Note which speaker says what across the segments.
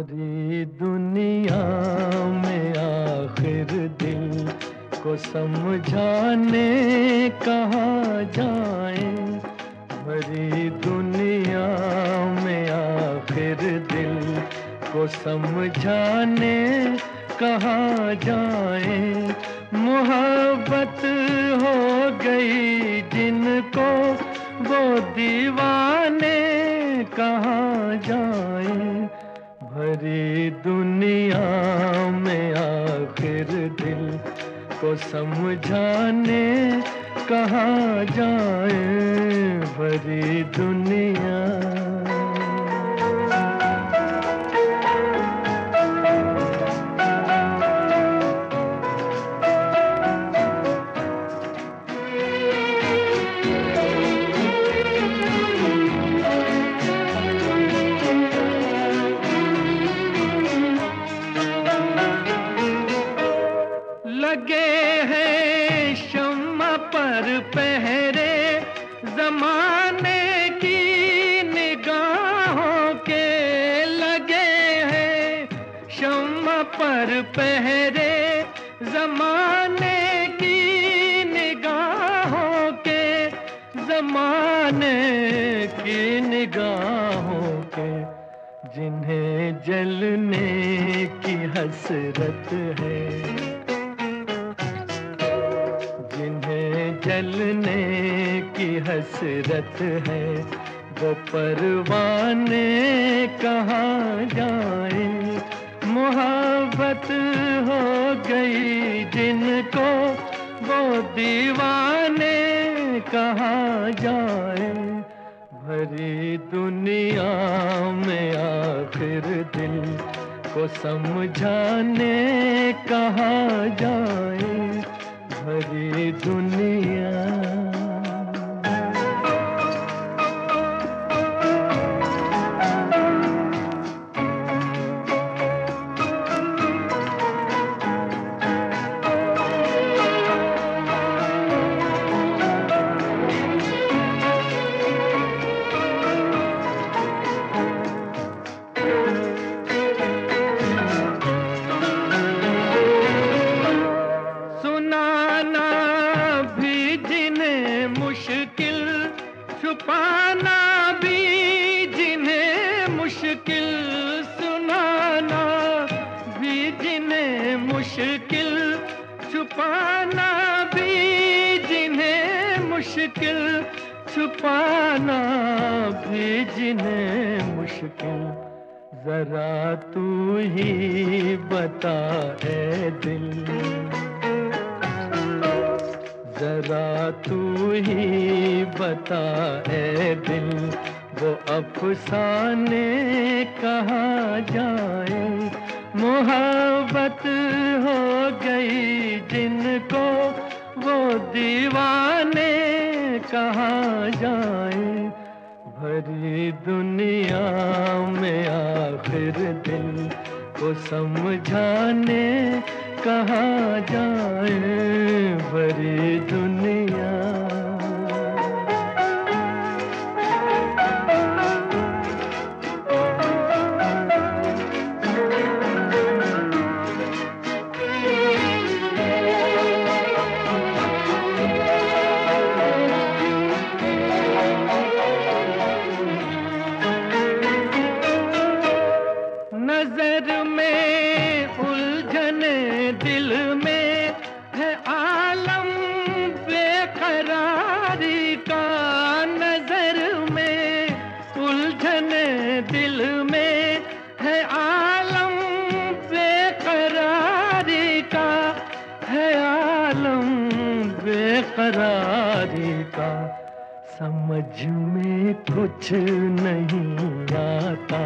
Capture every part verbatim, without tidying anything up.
Speaker 1: भरी दुनिया में आखिर दिल को समझाने कहाँ जाएं। भरी दुनिया में आखिर दिल को समझाने कहाँ जाएं। मोहब्बत हो गई जिनको वो दीवाने कहाँ जाएं। भरी दुनिया में आखिर दिल को समझाने कहाँ जाएं। भरी दुनिया लगे हैं शम्मा पर पहरे ज़माने की निगाहों के। लगे हैं शम्मा पर पहरे ज़माने की निगाहों के। ज़माने की निगाहों के जिन्हें जलने की हसरत है। जलने की हसरत है वो परवाने कहाँ जाए। मोहब्बत हो गई जिनको वो दीवाने कहाँ जाए। भरी दुनिया में आखिर दिल को समझाने कहाँ जाए। भरी दुनिया छुपाना भी जिन्हें मुश्किल, सुनाना भी जिन्हें मुश्किल, छुपाना भी जिन्हें मुश्किल, छुपाना भी जिन्हें मुश्किल। जरा तू ही बता ऐ दिल, जरा तू ही बता ऐ दिल, वो अफसाने कहाँ जाए। मोहब्बत हो गई जिनको वो दीवाने कहाँ जाए। भरी दुनिया में आखिर दिल को समझाने कहाँ जाए। भरी दुनिया नजर में उलझने दिल में है आलम बेकरारी का। नजर में उलझने दिल में है आलम बेकरारी का, है आलम बेकरारी का। समझ में कुछ नहीं आता,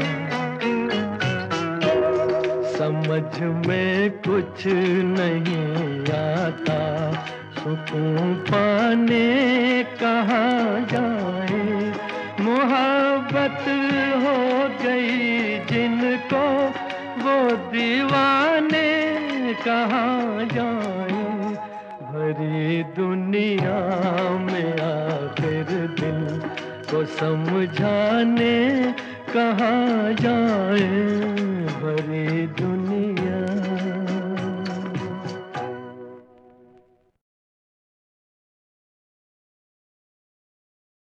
Speaker 1: समझ में कुछ नहीं आता। सुकून पाने कहाँ जाए। मोहब्बत हो गई जिनको वो दीवाने कहाँ जाए। भरी दुनिया में आखिर दिल को समझाने कहाँ जाए। भरी दुनिया